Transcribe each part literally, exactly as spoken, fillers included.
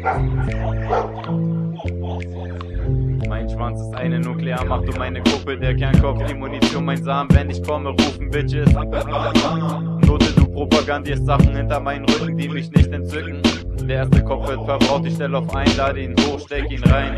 Mein Schwanz ist eine Nuklearmacht und meine Kuppel, der Kernkopf, die Munition, mein Samen, wenn ich komme, rufen Bitches. Note, du propagandierst Sachen hinter meinen Rücken, die mich nicht entzücken. Der erste Kopf wird verbraucht, ich stell auf ein, lade ihn hoch, steck ihn rein.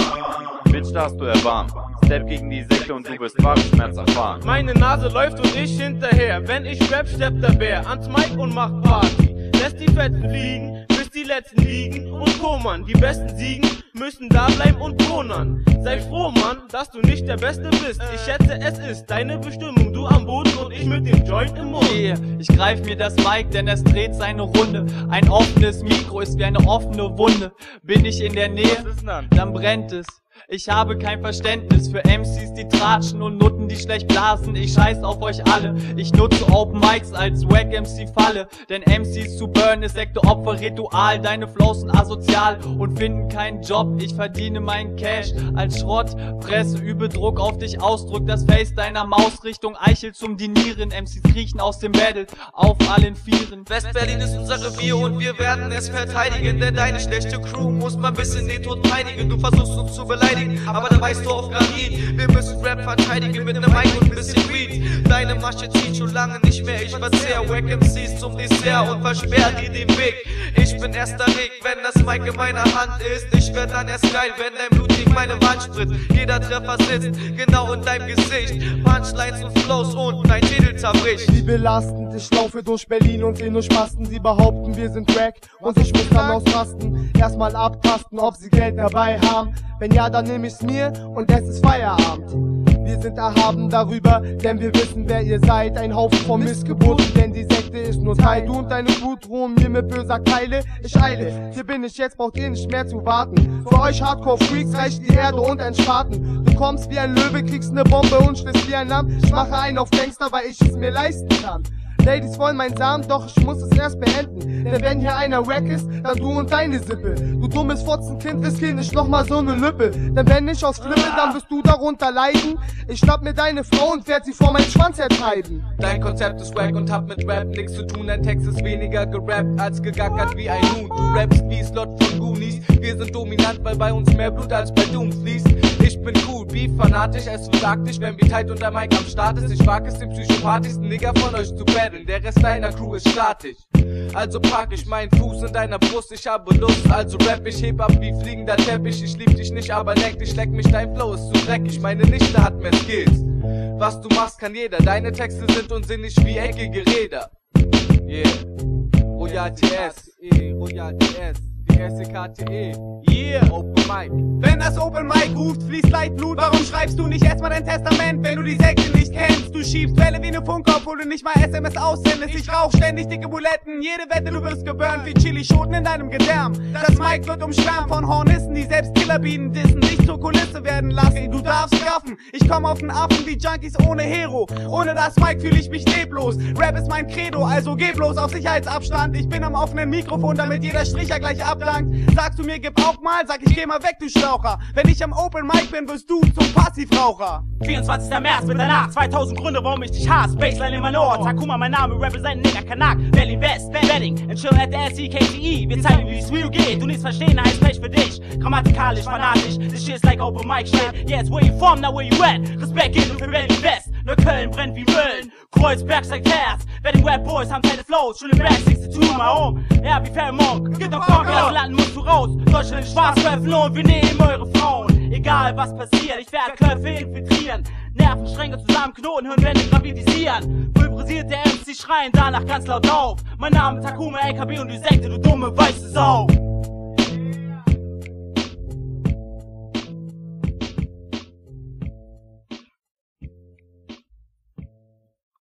Bitch, da hast du erbarmt. Step gegen die Sekte und du wirst Wagenschmerz erfahren. Meine Nase läuft und ich hinterher. Wenn ich rap, steppt der Bär ans Mic und macht Party. Lässt die Fetten fliegen, bis die Letzten liegen und kommern. Die Besten siegen, müssen da bleiben und brunern. Sei froh, Mann, dass du nicht der Beste bist. Ich schätze, es ist deine Bestimmung. Du am Boden und ich mit dem Joint im Mund. Yeah, ich greif mir das Mic, denn es dreht seine Runde. Ein offenes Mikro ist wie eine offene Wunde. Bin ich in der Nähe, dann brennt es. Ich habe kein Verständnis für M Cs, die tratschen und Nutten, die schlecht blasen. Ich scheiß auf euch alle. Ich nutze Open Mics als Wack M C Falle. Denn M Cs zu burn ist Sekte-Opfer-Ritual. Deine Flows sind asozial und finden keinen Job. Ich verdiene meinen Cash als Schrott. Fresse, übe Druck auf dich aus. Drück das Face deiner Maus Richtung Eichel zum Dinieren. M Cs kriechen aus dem Battle auf allen Vieren. West-Berlin ist unser Revier und wir werden es verteidigen. Denn deine schlechte Crew muss man bis in den Tod peinigen. Du versuchst uns zu beleidigen, aber da weißt du auf Granit. Wir müssen Rap verteidigen mit nem Mic und ein bisschen Weed. Deine Masche zieht schon lange nicht mehr. Ich verzehr Wack M Cs zum Dessert und versperr dir den Weg. Ich bin erst erregt, wenn das Mic in meiner Hand ist. Ich werd dann erst geil, wenn dein Blut gegen meine Wand spritzt. Jeder Treffer sitzt genau in deinem Gesicht. Punchlines und Flows und dein Schädel zerbricht. Sie belasten, ich laufe durch Berlin und seh nur Spasten. Sie behaupten, wir sind Crack und ich muss dann ausrasten. Erstmal abtasten, ob sie Geld dabei haben. Wenn ja, dann nehm ich's mir und es ist Feierabend. Wir sind erhaben darüber, denn wir wissen, wer ihr seid. Ein Haufen von Missgeburten, denn die Sekte ist nur Teil. Du und deine Blut drohen mir mit böser Keile. Ich eile, hier bin ich jetzt, braucht ihr nicht mehr zu warten. Für euch Hardcore-Freaks reicht die Erde und ein Spaten. Du kommst wie ein Löwe, kriegst ne Bombe und stehst wie ein Lamm. Ich mache einen auf Gangster, weil ich es mir leisten kann. Ladies wollen meinen Samen, doch ich muss es erst beenden. Denn wenn hier einer wack ist, dann du und deine Sippe. Du dummes Fotzenkind, riskier nicht nochmal so ne Lüppe. Denn wenn ich aus flippe, dann wirst du darunter leiden. Ich schnapp mir deine Frau und werd sie vor meinen Schwanz ertreiben. Dein Konzept ist wack und hab mit Rap nix zu tun. Dein Text ist weniger gerappt als gegackert wie ein Huhn. Du rappst wie Slot von Goonies. Wir sind dominant, weil bei uns mehr Blut als bei Doom fließt. Ich bin cool, beef fanatisch, es versagt dich, wenn wie tight und der Mic am Start ist. Ich wag es, den psychopathischsten Nigger von euch zu battlen. Der Rest deiner Crew ist statisch. Also pack ich meinen Fuß in deiner Brust, ich habe Lust, also rap, ich heb ab wie fliegender Teppich. Ich lieb dich nicht, aber leck dich, leck mich, dein Flow ist zu dreckig. Meine Nichte hat mehr Skills. Was du machst, kann jeder. Deine Texte sind unsinnig wie eckige Räder. Yeah. Royal T S. Royal T S. S C K T E. Yeah, Open Mic. Wenn das Open Mic ruft, fließt leicht Blut. Warum schreibst du nicht erstmal dein Testament, wenn du die Sekte nicht kennst? Du schiebst Welle wie ne Funke, obwohl du nicht mal S M S aussendest. Ich rauch ständig dicke Buletten, jede Wette, du wirst geburnt wie Chili-Schoten in deinem Gedärm. Das Mic wird umschwärmt von Hornissen, die selbst Killerbienen dissen, dich zur Kulisse werden lassen. Du darfst gaffen, ich komm auf den Affen wie Junkies ohne Hero. Ohne das Mic fühle ich mich leblos. Rap ist mein Credo, also geh bloß auf Sicherheitsabstand. Ich bin am offenen Mikrofon, damit jeder Stricher gleich abdankt. Sagst du mir, gib auch mal, sag ich, geh mal weg, du Schlaucher. Wenn ich am Open Mic bin, wirst du zum Passivraucher. vierundzwanzigster März, Mitternacht, zweitausend Gründe, warum ich dich hasse. Baseline in mein Ohr, Takuma, mein Name, represent Nigger, Kanak, Berlin West, Wedding, and chill at the S C K T E. Wir zeigen, wie es real geht, du nichts verstehen, heißt Pech für dich. Grammatikalisch, fanatisch, this shit's like Open Mic shit. Yeah, it's where you from, now where you at. Respekt geht für Berlin West, Neukölln brennt wie Mölln. Kreuzberg steigt Herz, Wedding Rap Boys haben keine Flows, schon im Back sixty-two mal um. Ja, wie Fairmonk, gibt doch Bock, aus Landen musst du raus. Deutschland ist schwarz, öffnen und wir nehmen eure Frauen. Egal was passiert, ich werde Köpfe infiltrieren. Nervenstränge zusammenknoten, Hirnwände gravidisieren. Pulverisierte M Cs schreien danach ganz laut auf. Mein Name ist Takuma, L K B und die Sekte, du dumme weiße Sau.